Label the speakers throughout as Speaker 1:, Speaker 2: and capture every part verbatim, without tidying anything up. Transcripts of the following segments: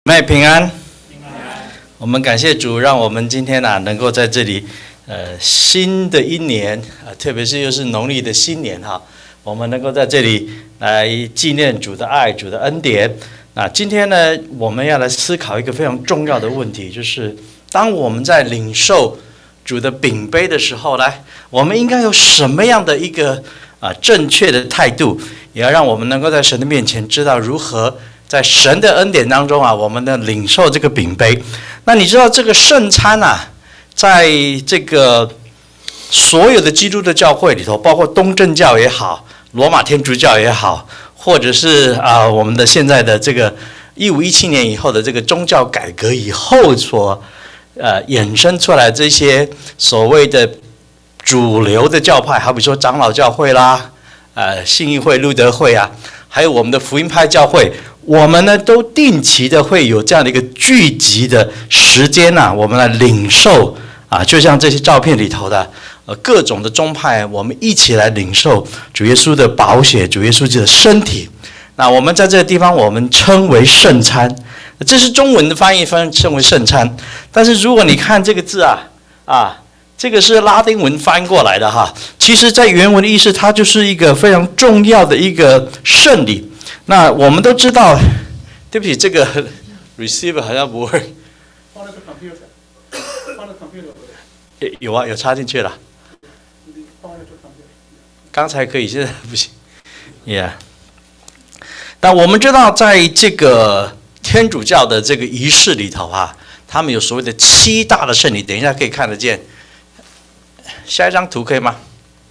Speaker 1: 妹平安，平安。我们感谢主，让我们今天啊能够在这里，呃，新的一年啊，特别是又是农历的新年哈，我们能够在这里来纪念主的爱、主的恩典。那今天呢，我们要来思考一个非常重要的问题，就是当我们在领受主的饼杯的时候，来，我们应该有什么样的一个啊正确的态度，也要让我们能够在神的面前知道如何。在神的恩典当中啊，我们的领受这个饼杯。那你知道这个圣餐啊，在这个所有的基督的教会里头，包括东正教也好，罗马天主教也好，或者是啊、呃、我们的现在的这个一五一七年以后的这个宗教改革以后所呃衍生出来这些所谓的主流的教派，好比说长老教会啦，呃信义会、路德会啊，还有我们的福音派教会。我们呢都定期的会有这样的一个聚集的时间呐、啊，我们来领受啊，就像这些照片里头的呃各种的宗派，我们一起来领受主耶稣的宝血，主耶稣的身体。那我们在这个地方，我们称为圣餐，这是中文的翻译，翻称为圣餐。但是如果你看这个字啊啊，这个是拉丁文翻过来的哈，其实在原文的意思，它就是一个非常重要的一个圣礼。那我们都知道，对不起，这个 receiver 好像不会。
Speaker 2: 放那个 computer， 放那个 computer。
Speaker 1: 有啊，有插进去了。
Speaker 2: 放那个 computer。
Speaker 1: 刚才可以，现在不行。Yeah。那我们知道，在这个天主教的这个仪式里头啊，他们有所谓的七大的圣礼，等一下可以看得见。下一张图可以吗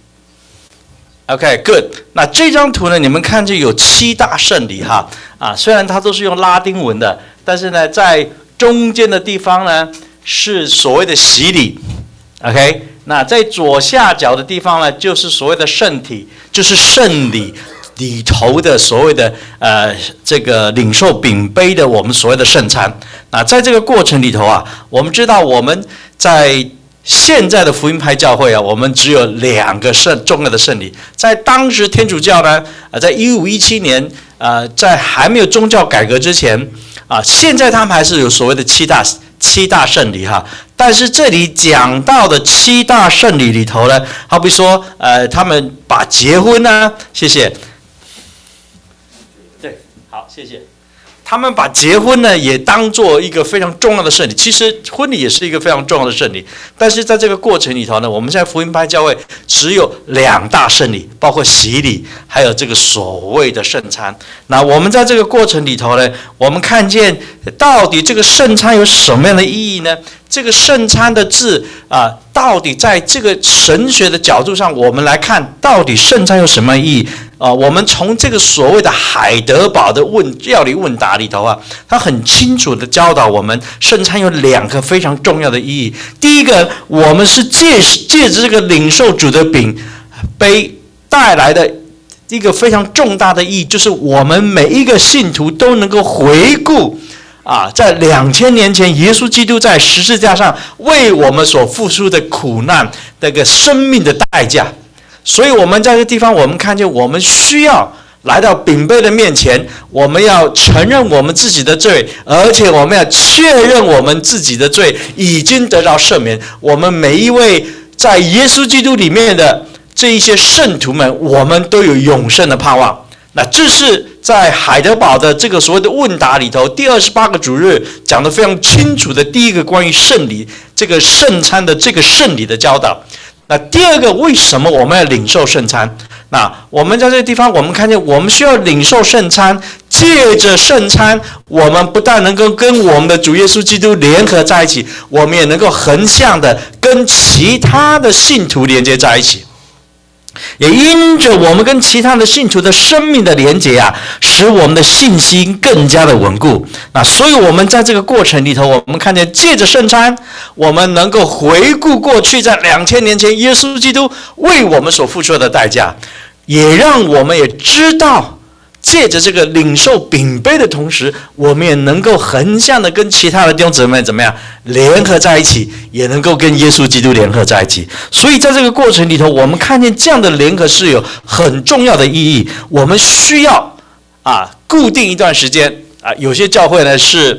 Speaker 1: ？OK，good。那这张图呢，你们看就有七大圣礼哈啊，虽然它都是用拉丁文的，但是呢，在中间的地方呢是所谓的洗礼 ，OK。那在左下角的地方呢，就是所谓的圣体，就是圣礼里头的所谓的呃这个领受饼杯的我们所谓的圣餐。那在这个过程里头啊，我们知道我们在现在的福音派教会啊，我们只有两个圣重要的圣礼。在当时天主教呢，呃，在一五一七年，呃，在还没有宗教改革之前，啊、呃，现在他们还是有所谓的七大七大圣礼哈。但是这里讲到的七大圣礼里头呢，好比说，呃，他们把结婚呢，谢谢，对，好，谢谢。他们把结婚呢也当做一个非常重要的圣礼，其实婚礼也是一个非常重要的圣礼。但是在这个过程里头呢，我们现在福音派教会只有两大圣礼，包括洗礼，还有这个所谓的圣餐。那我们在这个过程里头呢，我们看见到底这个圣餐有什么样的意义呢？这个圣餐的字啊，到底在这个神学的角度上，我们来看到底圣餐有什么意义啊？我们从这个所谓的海德堡的问料理问答里头啊，他很清楚的教导我们，圣餐有两个非常重要的意义。第一个，我们是借借着这个领受主的饼杯带来的一个非常重大的意义，就是我们每一个信徒都能够回顾。啊，在两千年前，耶稣基督在十字架上为我们所付出的苦难，那个生命的代价。所以，我们在这个地方，我们看见我们需要来到饼杯的面前，我们要承认我们自己的罪，而且我们要确认我们自己的罪已经得到赦免。我们每一位在耶稣基督里面的这一些圣徒们，我们都有永生的盼望。那这是在海德堡的这个所谓的问答里头，第二十八个主日讲得非常清楚的第一个关于圣礼这个圣餐的这个圣礼的教导。那第二个，为什么我们要领受圣餐？那我们在这个地方，我们看见我们需要领受圣餐，借着圣餐，我们不但能够跟我们的主耶稣基督联合在一起，我们也能够横向的跟其他的信徒连接在一起。也因着我们跟其他的信徒的生命的连结啊，使我们的信心更加的稳固。那所以我们在这个过程里头，我们看见借着圣餐，我们能够回顾过去在两千年前耶稣基督为我们所付出的代价，也让我们也知道，借着这个领受饼杯的同时，我们也能够横向的跟其他的弟兄姊妹怎么样联合在一起，也能够跟耶稣基督联合在一起。所以在这个过程里头，我们看见这样的联合是有很重要的意义。我们需要啊固定一段时间啊，有些教会呢是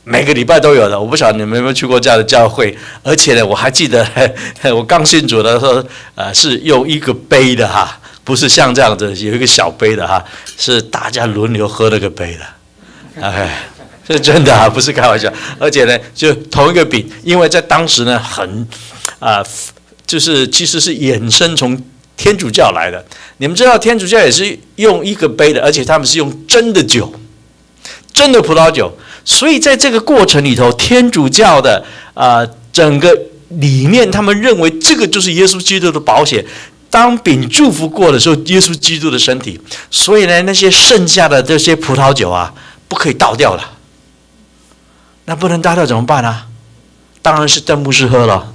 Speaker 1: 每个礼拜都有的。我不晓得你们有没有去过这样的教会，而且呢，我还记得我刚信主的时候，呃，是用一个杯的哈，不是像这样子有一个小杯的哈，是大家轮流喝那个杯的，哎，是真的啊，不是开玩笑。而且呢，就同一个饼，因为在当时呢，很啊、呃，就是其实是衍生从天主教来的。你们知道天主教也是用一个杯的，而且他们是用真的酒，真的葡萄酒。所以在这个过程里头，天主教的啊、呃、整个理念，他们认为这个就是耶稣基督的宝血。当饼祝福过的时候，耶稣基督的身体。所以呢，那些剩下的这些葡萄酒啊，不可以倒掉了。那不能倒掉怎么办啊？当然是邓牧师喝了。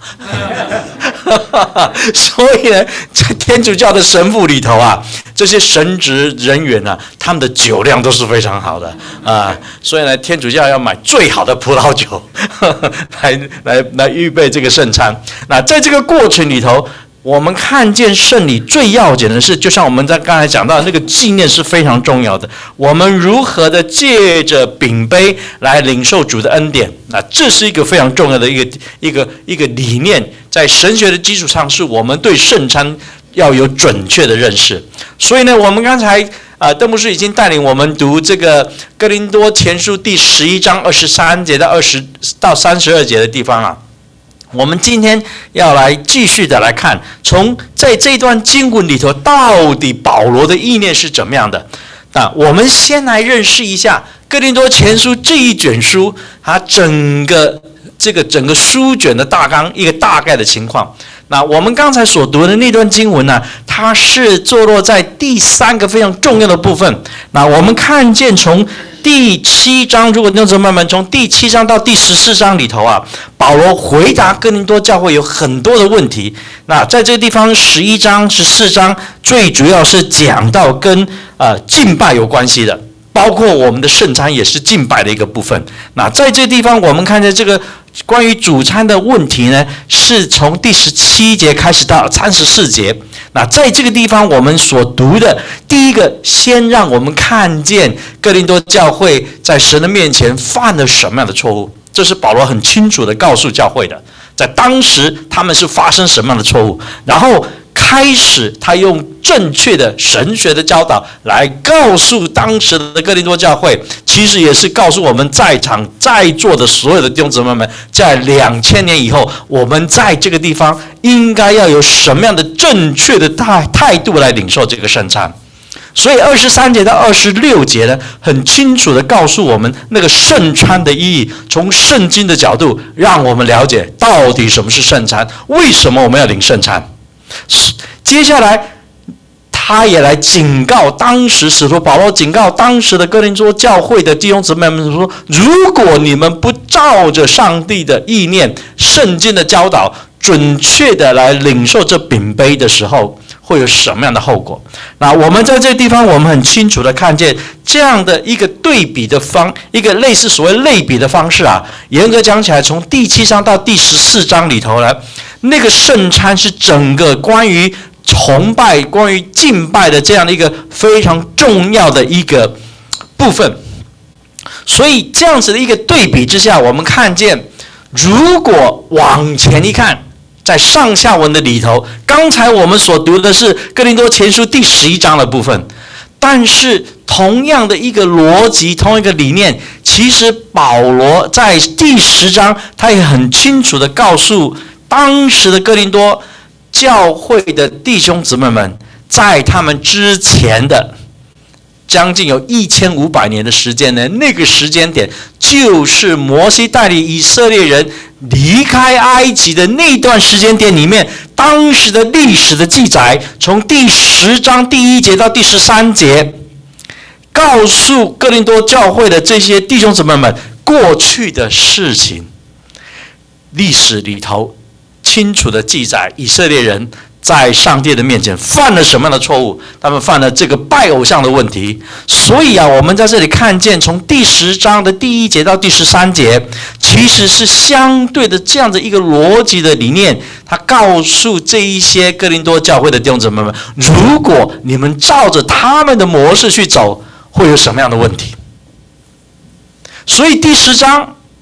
Speaker 1: 所以呢，在天主教的神父里头啊，这些神职人员啊，他们的酒量都是非常好的啊。所以呢，天主教要买最好的葡萄酒来来来预备这个圣餐。那在这个过程里头，我们看见圣礼最要紧的是，就像我们在刚才讲到的那个纪念是非常重要的。我们如何的借着饼杯来领受主的恩典，那这是一个非常重要的一个一个一个理念，在神学的基础上，是我们对圣餐要有准确的认识。所以呢，我们刚才啊、呃，邓牧师已经带领我们读这个哥林多前书第十一章二十三节到二十到三十二节的地方啊。我们今天要来继续的来看，从在这段经文里头，到底保罗的意念是怎么样的？那我们先来认识一下哥林多前书这一卷书，它整个这个整个书卷的大纲，一个大概的情况。那我们刚才所读的那段经文呢，它是坐落在第三个非常重要的部分。那我们看见从第七章，如果弟兄姊妹们从第七章到第十四章里头啊，保罗回答哥林多教会有很多的问题。那在这个地方，十一章、十四章最主要是讲到跟呃敬拜有关系的，包括我们的圣餐也是敬拜的一个部分。那在这个地方，我们看见这个关于主餐的问题呢，是从第十七节开始到三十四节。那在这个地方，我们所读的第一个，先让我们看见哥林多教会在神的面前犯了什么样的错误。这是保罗很清楚的告诉教会的，在当时他们是发生什么样的错误，然后开始他用正确的神学的教导来告诉当时的哥林多教会，其实也是告诉我们在场在座的所有的弟兄姊妹们，在两千年以后，我们在这个地方应该要有什么样的正确的态态度来领受这个圣餐。所以二十三节到二十六节呢，很清楚的告诉我们那个圣餐的意义，从圣经的角度让我们了解到底什么是圣餐，为什么我们要领圣餐。接下来他也来警告当时使徒保罗警告当时的哥林多教会的弟兄姊妹们说，如果你们不照着上帝的意念、圣经的教导准确的来领受这饼杯的时候，会有什么样的后果。那我们在这个地方，我们很清楚的看见这样的一个对比的方，一个类似所谓类比的方式啊。严格讲起来，从第七章到第十四章里头呢，那个圣餐是整个关于崇拜、关于敬拜的这样的一个非常重要的一个部分。所以这样子的一个对比之下，我们看见，如果往前一看，在上下文的里头，刚才我们所读的是哥林多前书第十一章的部分，但是同样的一个逻辑，同一个理念，其实保罗在第十章，他也很清楚的告诉当时的哥林多教会的弟兄姊妹们，在他们之前的将近有一千五百年的时间呢，那个时间点就是摩西带领以色列人离开埃及的那段时间点里面，当时的历史的记载，从第十章第一节到第十三节，告诉哥林多教会的这些弟兄姊妹们过去的事情，历史里头清楚的记载以色列人在上帝的面前犯了什么样的错误？他们犯了这个拜偶像的问题。所以啊，我们在这里看见，从第十章的第一节到第十三节，其实是相对的这样的一个逻辑的理念。他告诉这一些哥林多教会的弟兄姊妹们，如果你们照着他们的模式去走，会有什么样的问题？所以第十章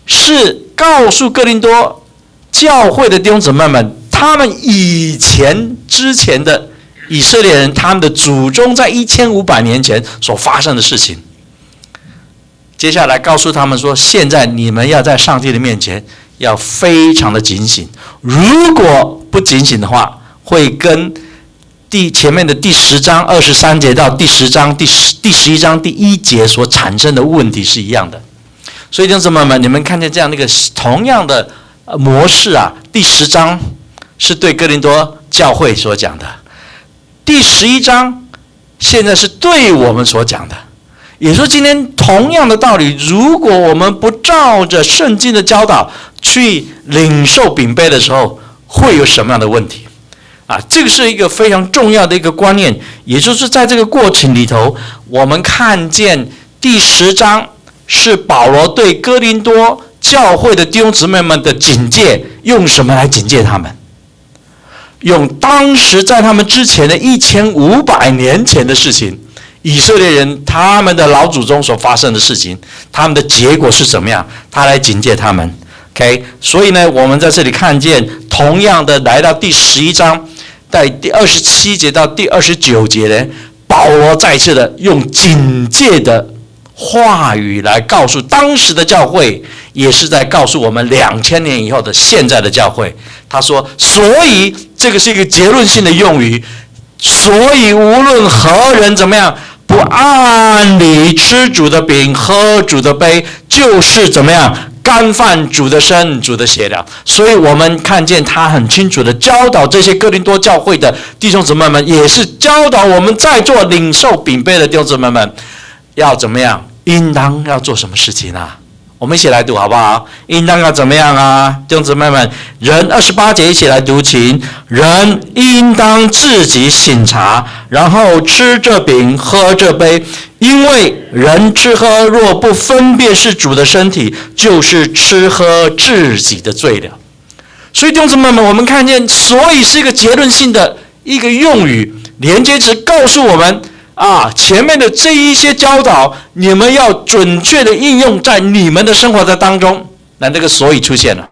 Speaker 1: 是告诉哥林多教会的弟兄姊妹们，他们以前之前的以色列人，他们的祖宗在一千五百年前所发生的事情。接下来告诉他们说，现在你们要在上帝的面前要非常的警醒，如果不警醒的话，会跟第前面的第十章二十三节到第十章第十第十一章第一节所产生的问题是一样的。所以弟兄姊妹们，你们看见这样的一个同样的模式啊，第十章是对哥林多教会所讲的，第十一章现在是对我们所讲的。也就是今天同样的道理，如果我们不照着圣经的教导去领受饼杯的时候，会有什么样的问题啊？这个是一个非常重要的一个观念。也就是在这个过程里头，我们看见第十章是保罗对哥林多教会的弟兄姊妹们的警戒，用什么来警戒他们？用当时在他们之前的一千五百年前的事情，以色列人他们的老祖宗所发生的事情，他们的结果是怎么样？他来警戒他们。OK， 所以呢，我们在这里看见，同样的来到第十一章，在第二十七节到第二十九节呢，保罗再次的用警戒的话语来告诉当时的教会，也是在告诉我们两千年以后的现在的教会。他说，所以这个是一个结论性的用语，所以无论何人怎么样，不按理吃主的饼，喝主的杯，就是怎么样，干犯主的身，主的血了。所以我们看见他很清楚的教导这些哥林多教会的弟兄姊妹们，也是教导我们在座领受饼杯的弟兄姊妹们，要怎么样，应当要做什么事情啊？我们一起来读好不好？应当要怎么样啊？弟兄姊妹们，人二十八节一起来读，请。人应当自己省察，然后吃这饼，喝这杯，因为人吃喝若不分辨是主的身体，就是吃喝自己的罪了。所以弟兄姊妹们，我们看见，所以是一个结论性的一个用语，连接词告诉我们啊，前面的这一些教导，你们要准确的应用在你们的生活的当中。那这个所以出现了，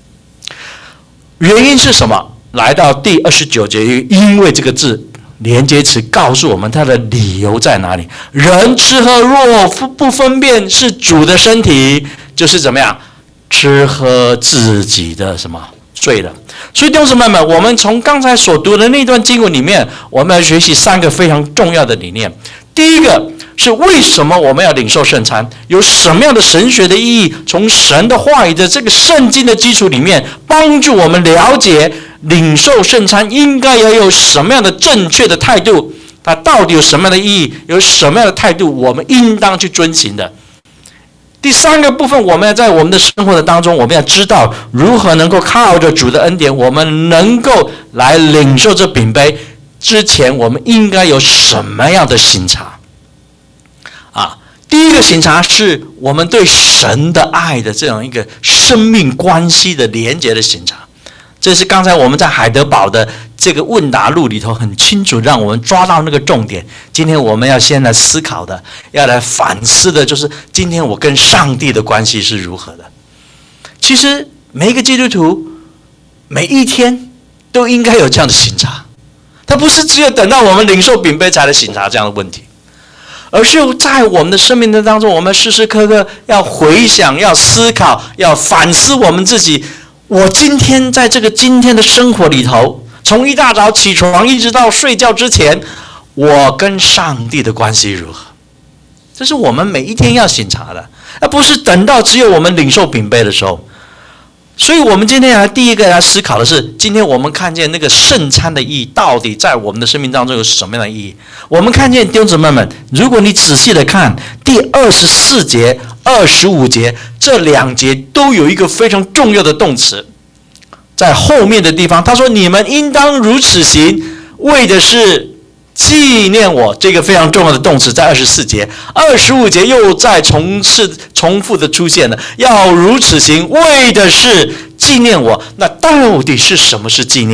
Speaker 1: 原因是什么？来到第二十九节，因为这个字连接词告诉我们它的理由在哪里。人吃喝若不分辨是主的身体，就是怎么样，吃喝自己的什么罪了。所以弟兄姊妹们，我们从刚才所读的那段经文里面，我们要学习三个非常重要的理念。第一个是为什么我们要领受圣餐，有什么样的神学的意义，从神的话语的这个圣经的基础里面，帮助我们了解领受圣餐应该要有什么样的正确的态度，它到底有什么样的意义，有什么样的态度我们应当去遵行的。第三个部分，我们要在我们的生活的当中，我们要知道如何能够靠着主的恩典，我们能够来领受这饼杯之前，我们应该有什么样的省察啊？第一个省察是我们对神的爱的这样一个生命关系的连结的省察。这是刚才我们在海德堡的这个问答录里头很清楚让我们抓到那个重点。今天我们要先来思考的，要来反思的，就是今天我跟上帝的关系是如何的。其实每一个基督徒每一天都应该有这样的省察，他不是只有等到我们领受饼杯才来省察这样的问题，而是在我们的生命的当中，我们时时刻刻要回想，要思考，要反思我们自己。我今天在这个今天的生活里头，从一大早起床一直到睡觉之前，我跟上帝的关系如何？这是我们每一天要省察的，而不是等到只有我们领受饼杯的时候。所以我们今天来第一个来思考的是，今天我们看见那个圣餐的意义到底在我们的生命当中有什么样的意义。我们看见弟兄姊妹们，如果你仔细的看第二十四节二十五节这两节都有一个非常重要的动词，在后面的地方他说，你们应当如此行，为的是纪念我。这个非常重要的动词在二十四节，二十五节又再重次重复的出现了，要如此行，为的是纪念我。那到底是什么是纪念？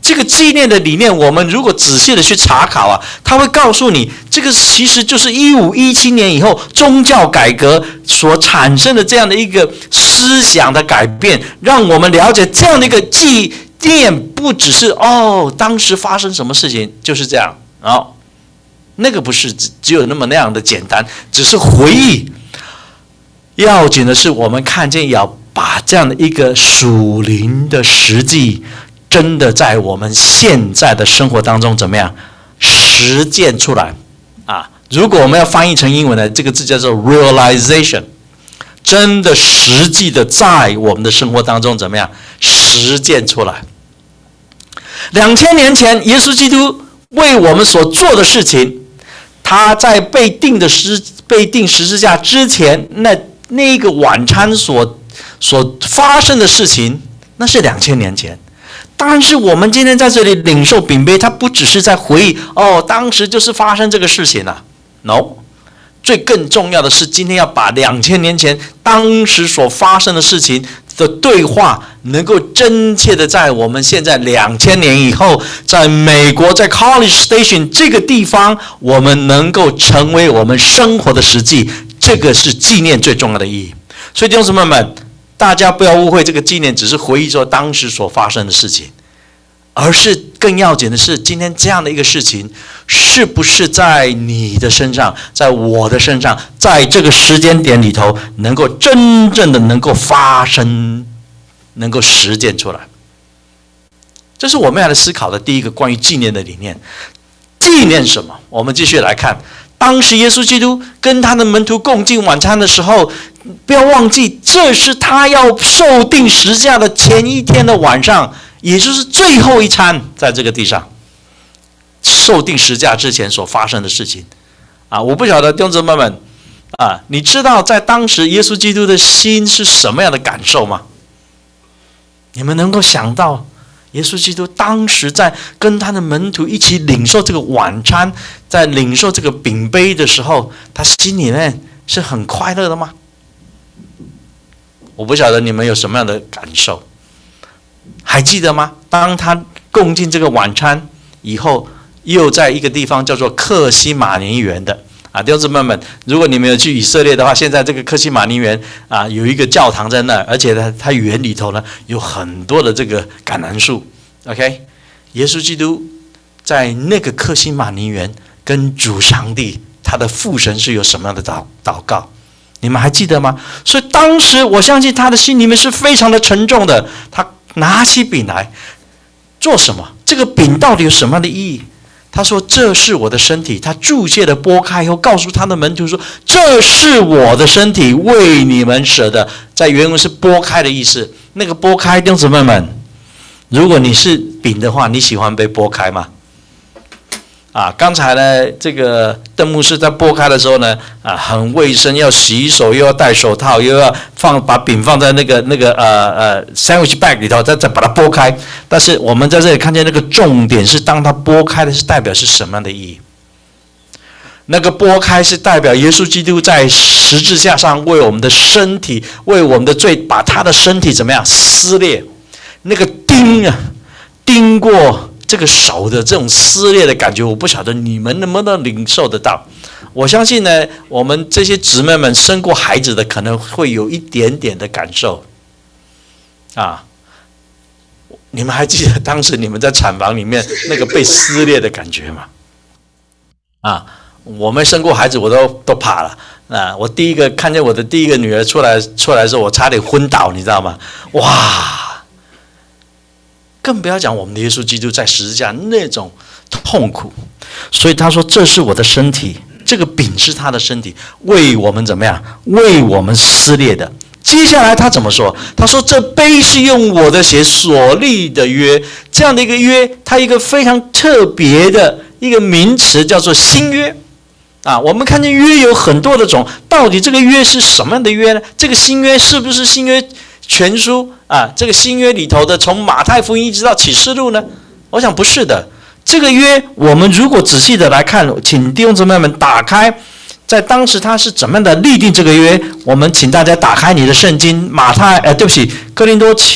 Speaker 1: 这个纪念的理念，我们如果仔细的去查考啊，他会告诉你，这个其实就是一五一七年以后宗教改革所产生的这样的一个思想的改变，让我们了解这样的一个纪念，不只是哦当时发生什么事情就是这样，哦，那个不是只只有那么那样的简单，只是回忆。要紧的是，我们看见要把这样的一个属灵的实际，真的在我们现在的生活当中怎么样实践出来啊？如果我们要翻译成英文呢，这个字叫做 realization， 真的实际的在我们的生活当中怎么样实践出来？两千年前，耶稣基督为我们所做的事情，他在被钉的十被钉十字架之前，那那个晚餐所所发生的事情，那是两千年前。但是我们今天在这里领受饼杯，它不只是在回忆哦，当时就是发生这个事情啊 ，no。最更重要的是，今天要把两千年前当时所发生的事情的对话，能够真切的在我们现在两千年以后，在美国，在 College Station 这个地方，我们能够成为我们生活的实际，这个是纪念最重要的意义。所以弟兄姊妹们，大家不要误会，这个纪念只是回忆说当时所发生的事情，而是更要紧的是，今天这样的一个事情，是不是在你的身上，在我的身上，在这个时间点里头，能够真正的能够发生，能够实践出来。这是我们要来思考的第一个关于纪念的理念。纪念什么？我们继续来看，当时耶稣基督跟他的门徒共进晚餐的时候，不要忘记，这是他要受钉十字架的前一天的晚上，也就是最后一餐，在这个地上受钉十字架之前所发生的事情啊！我不晓得弟兄姊妹们啊，你知道在当时耶稣基督的心是什么样的感受吗？你们能够想到耶稣基督当时在跟他的门徒一起领受这个晚餐，在领受这个饼杯的时候，他心里面是很快乐的吗？我不晓得你们有什么样的感受。还记得吗？当他共进这个晚餐以后，又在一个地方叫做克西马尼园的啊，弟兄姊妹们，如果你们有去以色列的话，现在这个克西马尼园啊，有一个教堂在那儿，而且呢，它园里头呢有很多的这个橄榄树。OK， 耶稣基督在那个克西马尼园跟主上帝，他的父神是有什么样的祷祷告？你们还记得吗？所以当时我相信他的心里面是非常的沉重的。他拿起饼来做什么？这个饼到底有什么样的意义？他说：“这是我的身体。”他注谢的剥开以后，告诉他的门徒说：“这是我的身体，为你们舍的。”在原文是剥开的意思。那个剥开，弟兄姊妹们，如果你是饼的话，你喜欢被剥开吗？啊，刚才呢，这个邓牧师在剥开的时候呢，啊，很卫生，要洗手，又要戴手套，又要放把饼放在那个那个呃呃 sandwich bag 里头，再再把它剥开。但是我们在这里看见那个重点是，当它剥开的是代表是什么样的意义？那个剥开是代表耶稣基督在十字架上为我们的身体，为我们的罪，把他的身体怎么样撕裂？那个钉啊，钉过这个手的这种撕裂的感觉，我不晓得你们能不能领受得到。我相信呢，我们这些姊妹们生过孩子的，可能会有一点点的感受啊。你们还记得当时你们在产房里面那个被撕裂的感觉吗？啊，我们生过孩子，我都都怕了啊！我第一个看见我的第一个女儿出来出来的时候，我差点昏倒，你知道吗？哇！更不要讲我们的耶稣基督在十字架那种痛苦，所以他说：“这是我的身体，这个饼是他的身体，为我们怎么样？为我们撕裂的。”接下来他怎么说？他说：“这杯是用我的血所立的约。”这样的一个约，它一个非常特别的一个名词叫做新约啊。我们看见约有很多的种，到底这个约是什么样的约呢？这个新约是不是新约全书啊？这个新约里头的，从马太福音一直到启示录呢？我想不是的。这个约，我们如果仔细的来看，请弟兄姊妹们打开，在当时他是怎么样的立定这个约？我们请大家打开你的圣经，马太，呃，对不起，哥林多前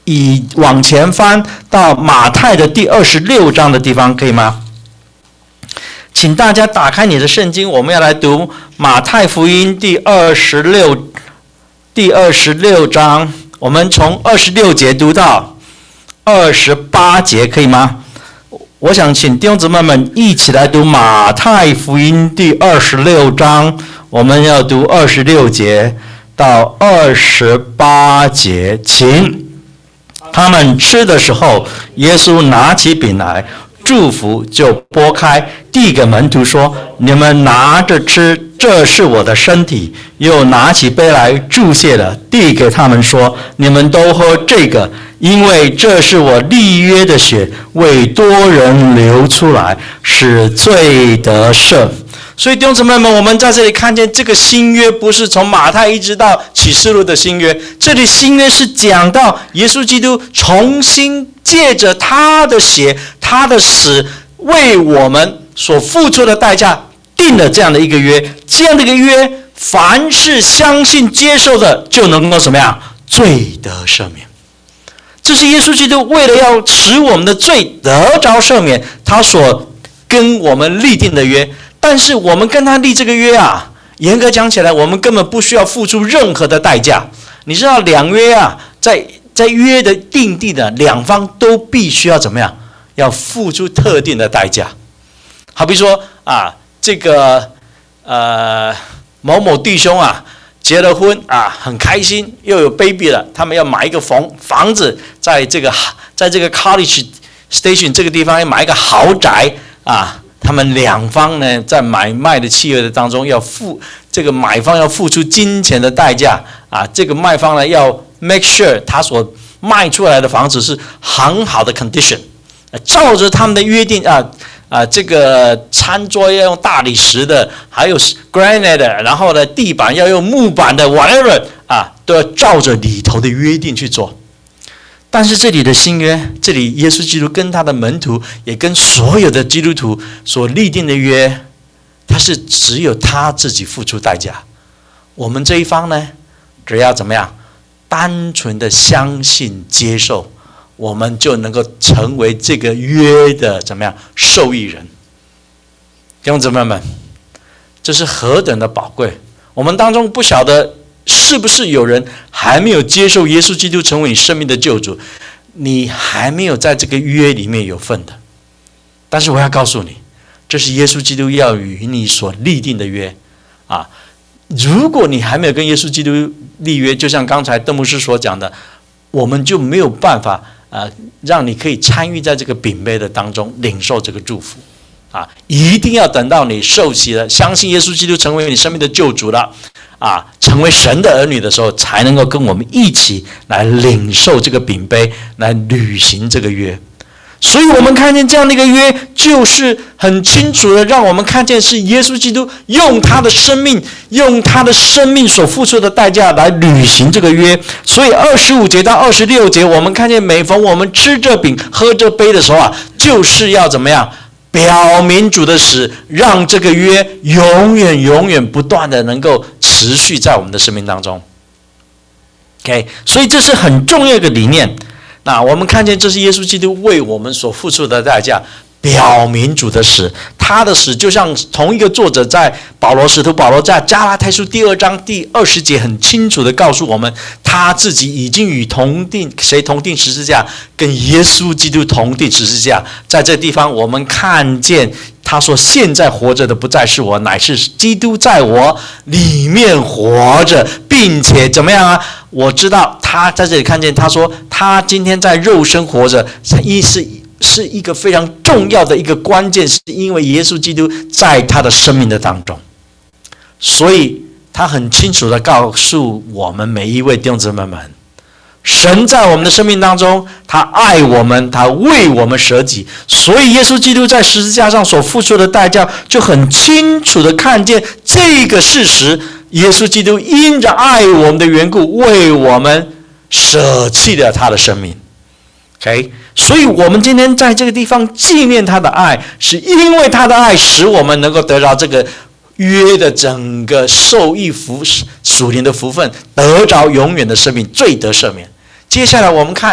Speaker 1: 以往前翻到马太的第二十六章的地方，可以吗？请大家打开你的圣经，我们要来读马太福音第二十六第二十六章，我们从二十六节读到二十八节，可以吗？我想请弟兄姊妹们一起来读马太福音第二十六章，我们要读二十六节到二十八节，请。他们吃的时候，耶稣拿起饼来，祝福，就拨开，递给门徒说：“你们拿着吃，这是我的身体。”又拿起杯来，祝谢了，递给他们说：“你们都喝这个，因为这是我立约的血，为多人流出来，使罪得赦。”所以弟兄姊妹们，我们在这里看见这个新约不是从马太一直到启示录的新约，这里新约是讲到耶稣基督重新借着他的血、他的死为我们所付出的代价定了这样的一个约，这样的一个约，凡是相信接受的就能够怎么样？罪得赦免。这是耶稣基督为了要使我们的罪得着赦免，他所跟我们立定的约。但是我们跟他立这个约啊，严格讲起来，我们根本不需要付出任何的代价。你知道两约啊，在在约的定地的两方都必须要怎么样？要付出特定的代价。好比说啊，这个呃某某弟兄啊结了婚啊，很开心，又有 baby 了，他们要买一个房房子，在这个在这个 College Station 这个地方要买一个豪宅啊。他们两方呢，在买卖的契约的当中，要付这个买方要付出金钱的代价啊，这个卖方呢要 make sure 他所卖出来的房子是很好的 condition， 照着他们的约定啊啊，这个餐桌要用大理石的，还有 granite 的，然后呢地板要用木板的 whatever 啊，都要照着里头的约定去做。但是这里的新约，这里耶稣基督跟他的门徒，也跟所有的基督徒所立定的约，他是只有他自己付出代价。我们这一方呢，只要怎么样，单纯的相信接受，我们就能够成为这个约的怎么样受益人。弟兄姊妹们，这是何等的宝贵！我们当中不晓得是不是有人还没有接受耶稣基督成为你生命的救主，你还没有在这个约里面有份的。但是我要告诉你，这是耶稣基督要与你所立定的约啊！如果你还没有跟耶稣基督立约，就像刚才邓牧师所讲的，我们就没有办法啊，让你可以参与在这个饼杯的当中，领受这个祝福啊！一定要等到你受洗了，相信耶稣基督成为你生命的救主了啊，成为神的儿女的时候，才能够跟我们一起来领受这个饼杯，来履行这个约。所以我们看见这样的一个约，就是很清楚的让我们看见是耶稣基督用他的生命，用他的生命所付出的代价来履行这个约。所以二十五节到二十六节，我们看见每逢我们吃这饼喝这杯的时候啊，就是要怎么样？表明主的死，让这个约永远永远不断的能够持续在我们的生命当中。OK， 所以这是很重要的理念。那我们看见这是耶稣基督为我们所付出的代价，表明主的死。他的死就像同一个作者在保罗使徒保罗在加拉太书第二章第二十节很清楚的告诉我们，他自己已经与同定谁同定十字架，跟耶稣基督同定十字架。在这地方我们看见他说，现在活着的不再是我，乃是基督在我里面活着，并且怎么样啊？我知道他在这里看见，他说他今天在肉身活着，意思是一个非常重要的一个关键，是因为耶稣基督在他的生命的当中，所以他很清楚的告诉我们每一位弟兄姊妹们，神在我们的生命当中，他爱我们，他为我们舍己，所以耶稣基督在十字架上所付出的代价，就很清楚的看见这个事实。耶稣基督因着爱我们的缘故，为我们舍弃了他的生命。OK， 所以我们今天在这个地方纪念他的爱，是因为他的爱使我们能够得到这个约的整个受益福属灵的福分，得着永远的生命，罪得赦免。接下来我们看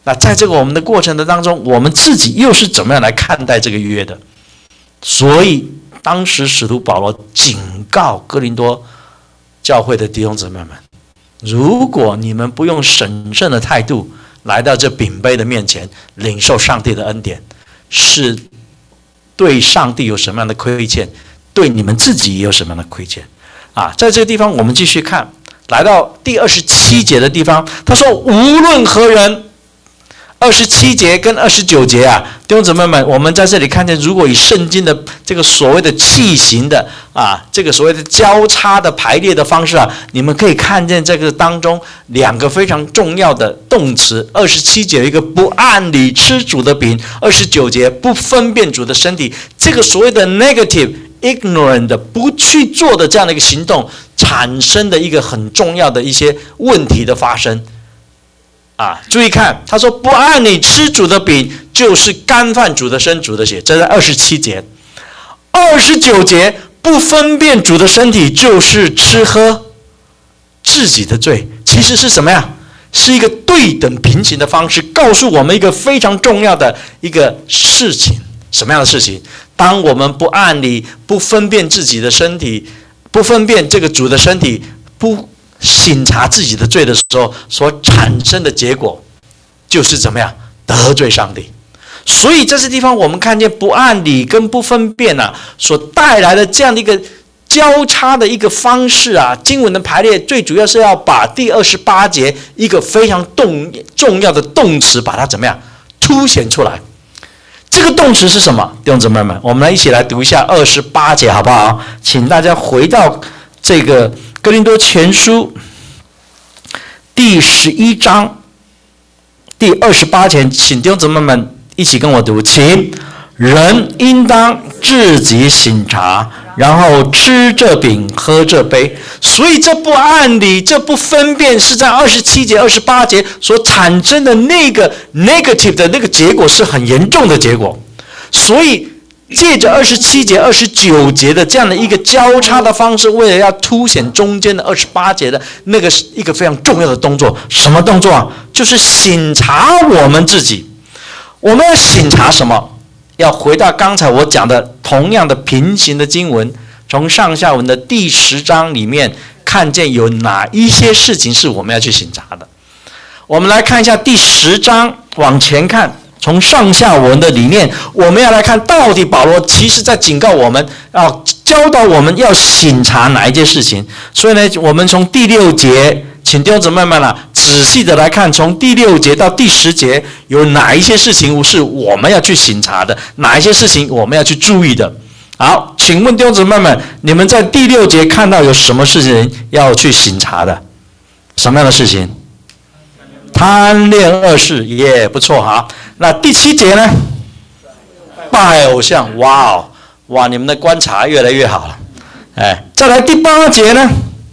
Speaker 1: 那在这个我们的过程的当中，我们自己又是怎么样来看待这个约的？所以当时使徒保罗警告哥林多教会的弟兄姊妹们，如果你们不用审慎的态度来到这饼杯的面前，领受上帝的恩典，是对上帝有什么样的亏欠，对你们自己也有什么样的亏欠啊？在这个地方我们继续看，来到第二十七节的地方，他说无论何人。二十七节跟二十九节啊，弟兄姊妹们，我们在这里看见，如果以圣经的这个所谓的器型的啊，这个所谓的交叉的排列的方式啊，你们可以看见这个当中两个非常重要的动词。二十七节有一个不按理吃主的饼，二十九节不分辨主的身体。这个所谓的 negative、ignorant 的不去做的这样的一个行动，产生的一个很重要的一些问题的发生。啊，注意看，他说不按你吃主的饼，就是干犯主的身、主的血，这在二十七节。二十九节不分辨主的身体，就是吃喝自己的罪。其实是什么呀？是一个对等平行的方式，告诉我们一个非常重要的一个事情。什么样的事情？当我们不按理、不分辨自己的身体，不分辨这个主的身体，不省察自己的罪的时候，所产生的结果就是怎么样？得罪上帝。所以在这地方我们看见不按理跟不分辨啊，所带来的这样的一个交叉的一个方式啊，经文的排列最主要是要把第二十八节一个非常动重要的动词把它怎么样凸显出来。这个动词是什么？弟兄姊妹们，我们来一起来读一下二十八节好不好？请大家回到这个哥林多前书第十一章第二十八节，请弟兄姊妹们一起跟我读，请人应当自己省察，然后吃这饼喝这杯。所以这不按理，这不分辨，是在二十七节二十八节所产生的那个 negative 的那个结果，是很严重的结果。所以借着二十七节二十九节的这样的一个交叉的方式，为了要凸显中间的二十八节的那个一个非常重要的动作。什么动作啊？就是省察我们自己。我们要省察什么？要回到刚才我讲的同样的平行的经文，从上下文的第十章里面看见有哪一些事情是我们要去省察的。我们来看一下第十章，往前看，从上下文的里面，我们要来看到底保罗其实在警告我们，要教导我们要省察哪一件事情。所以呢，我们从第六节，请弟兄姊妹们啊，仔细的来看，从第六节到第十节有哪一些事情是我们要去省察的，哪一些事情我们要去注意的。好，请问弟兄姊妹们，你们在第六节看到有什么事情要去省察的？什么样的事情？贪恋恶事，也不错哈。那第七节呢？拜偶像，哇哦，哇，你们的观察越来越好了。哎，再来第八节呢？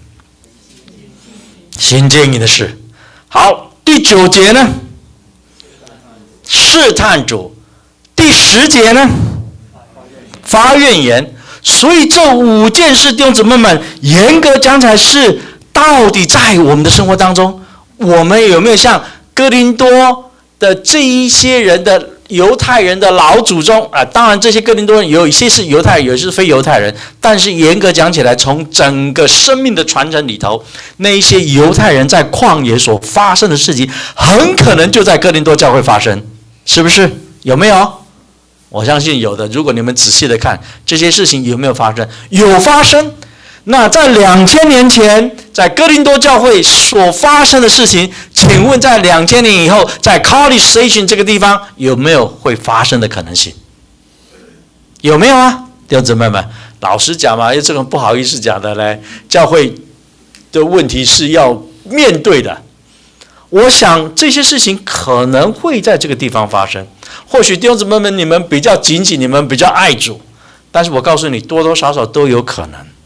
Speaker 1: 行奸淫的事。好，第九节呢？试探主。第十节呢？发怨言。所以这五件事，弟兄姊妹们，严格讲起来是到底在我们的生活当中，我们有没有像哥林多的这一些人的犹太人的老祖宗啊？当然这些哥林多人有一些是犹太人，有一些是非犹太人，但是严格讲起来，从整个生命的传承里头，那一些犹太人在旷野所发生的事情，很可能就在哥林多教会发生，是不是？有没有？我相信有的。如果你们仔细的看这些事情有没有发生，有发生。那在两千年前，在哥林多教会所发生的事情，请问在两千年以后，在 College Station 这个地方有没有会发生的可能性？有没有啊，弟兄姊妹们？老实讲嘛，这种不好意思讲的嘞，教会的问题是要面对的。我想这些事情可能会在这个地方发生。或许弟兄姊妹们，你们比较紧紧，你们比较爱主，但是我告诉你，多多少少都有可能。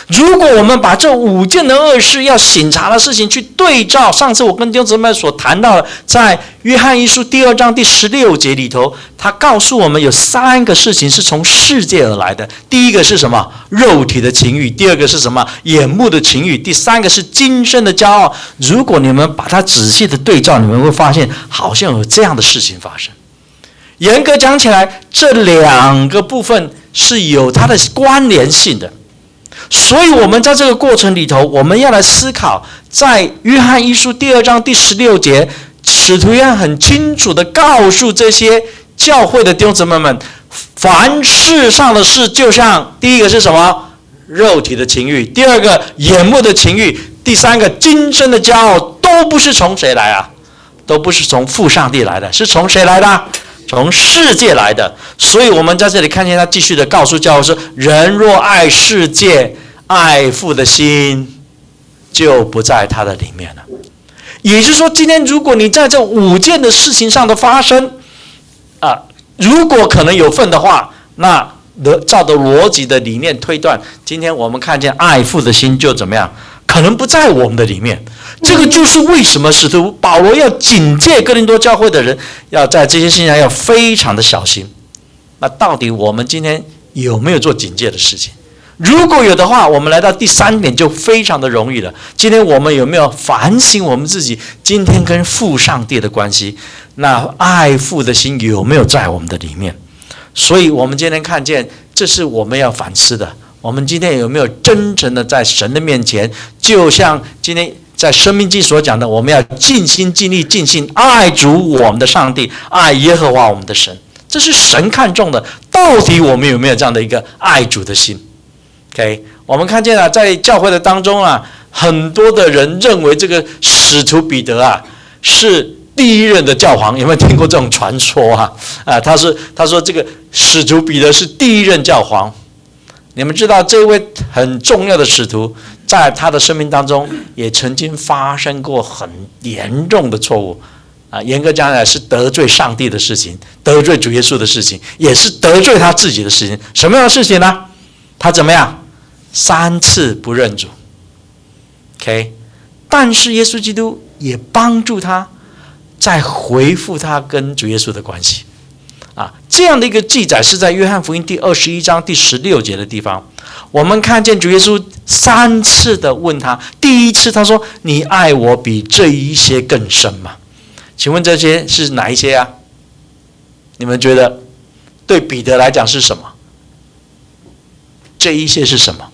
Speaker 1: 如果我们把这五件的恶事要省察的事情去对照，上次我跟弟兄姊妹所谈到的，在约翰一书第二章第十六节里头，他告诉我们有三个事情是从世界而来的。第一个是什么？肉体的情欲；第二个是什么？眼目的情欲；第三个是今生的骄傲。如果你们把它仔细的对照，你们会发现好像有这样的事情发生。严格讲起来，这两个部分是有它的关联性的。所以我们在这个过程里头，我们要来思考，在约翰一书第二章第十六节，使徒约翰很清楚的告诉这些教会的弟兄姊妹们，凡世上的事，就像第一个是什么？肉体的情欲；第二个眼目的情欲；第三个今生的骄傲，都不是从谁来啊？都不是从父上帝来的，是从谁来的？从世界来的。所以我们在这里看见他继续的告诉教会说，人若爱世界，爱父的心就不在他的里面了。也就是说，今天如果你在这五件的事情上的发生啊，如果可能有份的话，那照着逻辑的理念推断，今天我们看见爱父的心就怎么样？可能不在我们的里面。这个就是为什么使徒保罗要警戒哥林多教会的人，要在这些事情上要非常的小心。那到底我们今天有没有做警戒的事情？如果有的话，我们来到第三点就非常的容易了。今天我们有没有反省我们自己今天跟父上帝的关系？那爱父的心有没有在我们的里面？所以我们今天看见，这是我们要反思的。我们今天有没有真诚的在神的面前，就像今天在生命记所讲的，我们要尽心尽力尽心爱主我们的上帝，爱耶和华我们的神，这是神看重的。到底我们有没有这样的一个爱主的心？ OK， 我们看见啊，在教会的当中啊，很多的人认为这个使徒彼得啊是第一任的教皇，有没有听过这种传说啊？啊，他是他说这个使徒彼得是第一任教皇。你们知道这位很重要的使徒，在他的生命当中也曾经发生过很严重的错误啊，严格讲来是得罪上帝的事情，得罪主耶稣的事情，也是得罪他自己的事情。什么样的事情呢？他怎么样？三次不认主。OK， 但是耶稣基督也帮助他，再回复他跟主耶稣的关系。啊，这样的一个记载是在约翰福音第二十一章第十六节的地方，我们看见主耶稣三次的问他，第一次他说：“你爱我比这一些更深吗？”请问这些是哪一些啊？你们觉得对彼得来讲是什么？这一些是什么？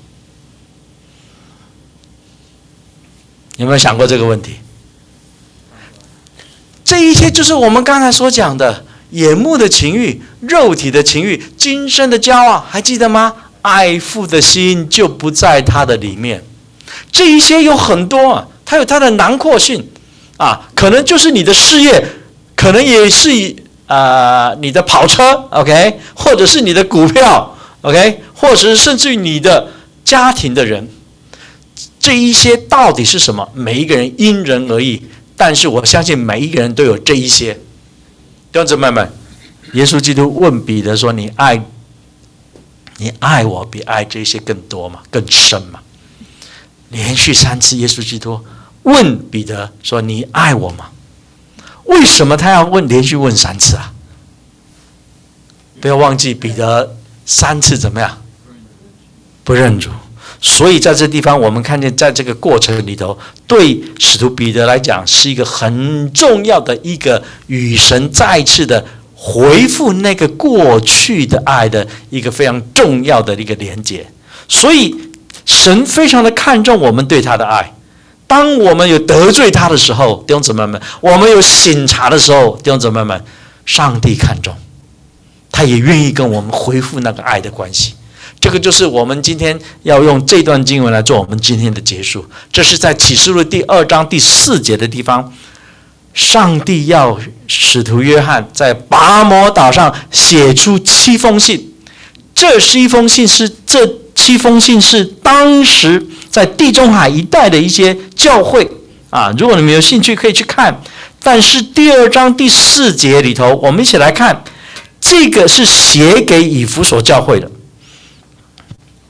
Speaker 1: 有没有想过这个问题？这一些就是我们刚才所讲的。眼目的情欲、肉体的情欲、今生的骄傲，还记得吗？爱父的心就不在他的里面。这一些有很多啊，它有它的囊括性啊，可能就是你的事业，可能也是啊、呃、你的跑车 ，OK， 或者是你的股票 ，OK， 或者是甚至于你的家庭的人。这一些到底是什么？每一个人因人而异，但是我相信每一个人都有这一些。弟兄姊妹们，耶稣基督问彼得说：“你爱，你爱我比爱这些更多吗？更深吗？”连续三次，耶稣基督问彼得说：“你爱我吗？”为什么他要问连续问三次啊？不要忘记，彼得三次怎么样？不认主。所以在这地方，我们看见，在这个过程里头，对使徒彼得来讲，是一个很重要的一个与神再次的回复那个过去的爱的一个非常重要的一个连结。所以，神非常的看重我们对他的爱。当我们有得罪他的时候，弟兄姊妹们，我们有省察的时候，弟兄姊妹们，上帝看重，他也愿意跟我们恢复那个爱的关系。这个就是我们今天要用这段经文来做我们今天的结束。这是在启示录第二章第四节的地方，上帝要使徒约翰在拔摩岛上写出七封信。这是一封信是这七封信是当时在地中海一带的一些教会啊，如果你们有兴趣可以去看。但是第二章第四节里头，我们一起来看，这个是写给以弗所教会的。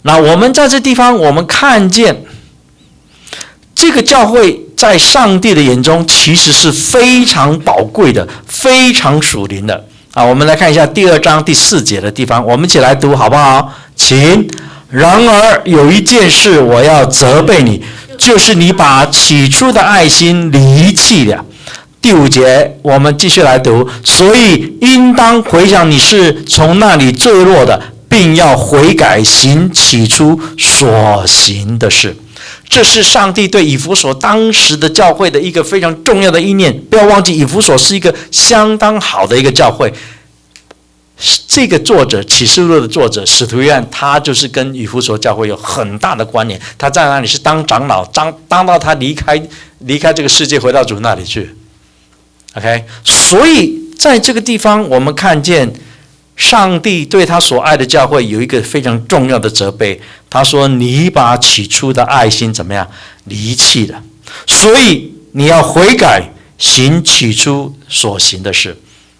Speaker 1: 那我们在这地方，我们看见这个教会在上帝的眼中其实是非常宝贵的，非常属灵的啊。我们来看一下第二章第四节的地方，我们一起来读好不好？请。然而有一件事我要责备你，就是你把起初的爱心离弃了。第五节我们继续来读，所以应当回想你是从那里坠落的，并要悔改，行起初所行的事。这是上帝对以弗所当时的教会的一个非常重要的意念。不要忘记，以弗所是一个相当好的一个教会。这个作者启示录的作者使徒约翰，他就是跟以弗所教会有很大的关联。他在那里是当长老，当当到他离开离开这个世界，回到主那里去。OK， 所以在这个地方，我们看见上帝对他所爱的教会有一个非常重要的责备。他说：“你把起初的爱心怎么样离弃了？所以你要悔改，行起初所行的事。”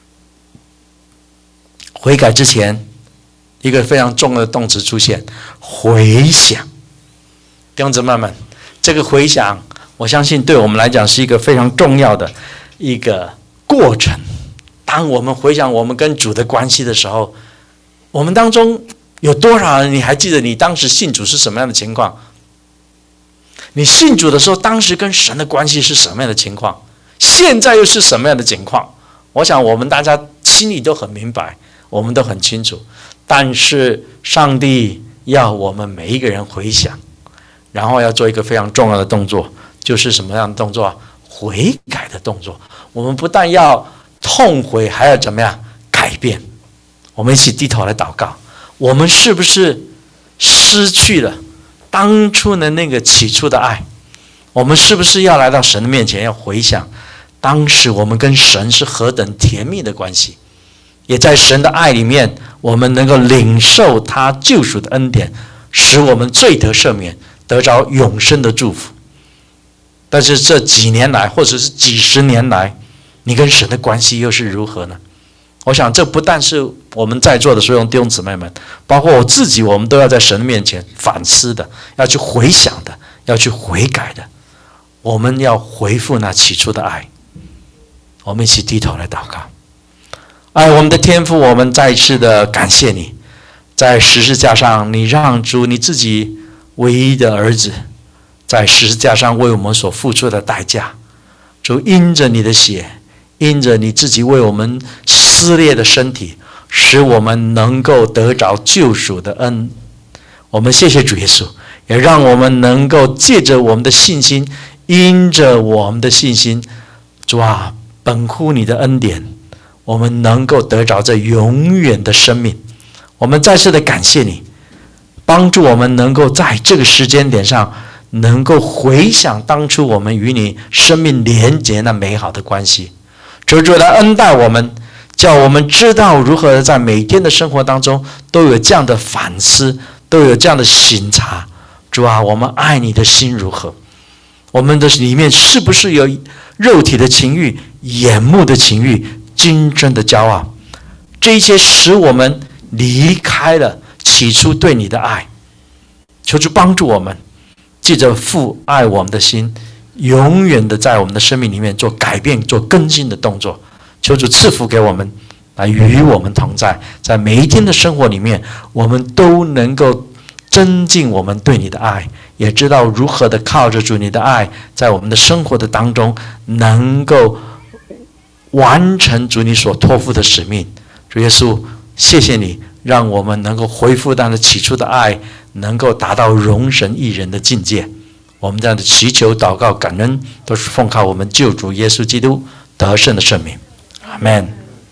Speaker 1: 悔改之前，一个非常重要的动词出现：回想。弟兄姊妹们，这个回想，我相信对我们来讲是一个非常重要的一个过程。当我们回想我们跟主的关系的时候，我们当中有多少人，你还记得你当时信主是什么样的情况？你信主的时候，当时跟神的关系是什么样的情况？现在又是什么样的情况？我想我们大家心里都很明白，我们都很清楚。但是上帝要我们每一个人回想，然后要做一个非常重要的动作，就是什么样的动作？悔改的动作。我们不但要痛悔，还要怎么样改变？我们一起低头来祷告。我们是不是失去了当初的那个起初的爱？我们是不是要来到神的面前，要回想当时我们跟神是何等甜蜜的关系？也在神的爱里面，我们能够领受他救赎的恩典，使我们罪得赦免，得着永生的祝福。但是这几年来，或者是几十年来，你跟神的关系又是如何呢？我想这不但是我们在座的所有弟兄姊妹们，包括我自己，我们都要在神的面前反思的，要去回想的，要去悔改的。我们要回复那起初的爱。我们一起低头来祷告。爱我们的天父，我们再一次的感谢你，在十字架上，你让主你自己唯一的儿子，在十字架上为我们所付出的代价。主因着你的血，因着你自己为我们撕裂的身体，使我们能够得着救赎的恩。我们谢谢主耶稣，也让我们能够借着我们的信心，因着我们的信心，主啊，本乎你的恩典，我们能够得着这永远的生命。我们再次的感谢你，帮助我们能够在这个时间点上，能够回想当初我们与你生命连结那美好的关系。求主来恩待我们，叫我们知道如何在每天的生活当中都有这样的反思，都有这样的省察。主啊，我们爱你的心如何？我们的里面是不是有肉体的情欲、眼目的情欲、今生的骄傲？这一些使我们离开了起初对你的爱。求主帮助我们，借着父爱我们的心，永远的在我们的生命里面做改变、做更新的动作。求主赐福给我们，来与我们同在，在每一天的生活里面，我们都能够增进我们对你的爱，也知道如何的靠着主你的爱，在我们的生活的当中，能够完成主你所托付的使命。主耶稣，谢谢你，让我们能够恢复那起初的爱，能够达到荣神益人的境界。我们这样的祈求、祷告、感恩，都是奉靠我们救主耶稣基督得胜的圣名。阿们。